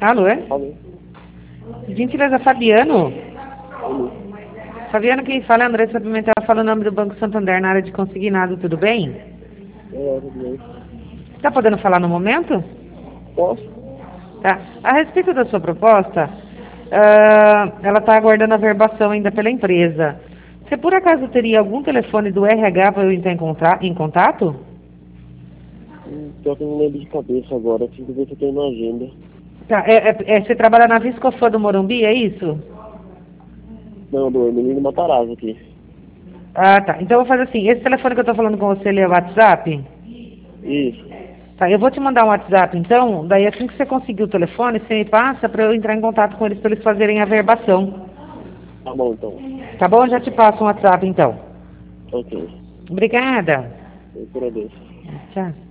Alô, é? Alô? Gentileza, Fabiano? Alô? Fabiano, quem fala é Andressa Pimentel, fala o nome do Banco Santander na área de consignado, tudo bem? Tudo bem? Tá podendo falar no momento? Posso? Tá. A respeito da sua proposta, ela está aguardando a verbação ainda pela empresa. Você por acaso teria algum telefone do RH para eu entrar em contato? Pior que eu não lembro de cabeça agora, preciso ver se eu tenho na agenda. Tá, você trabalha na Viscofã do Morumbi, é isso? Não, do menino Matarazzo aqui. Ah, tá. Então eu vou fazer assim, esse telefone que eu tô falando com você, ele é o WhatsApp? Isso. Tá, eu vou te mandar um WhatsApp então, daí assim que você conseguir o telefone, você me passa para eu entrar em contato com eles para eles fazerem a verbação. Tá bom, então. Tá bom? Eu já te passo um WhatsApp então. Ok. Obrigada. Eu agradeço. Tchau.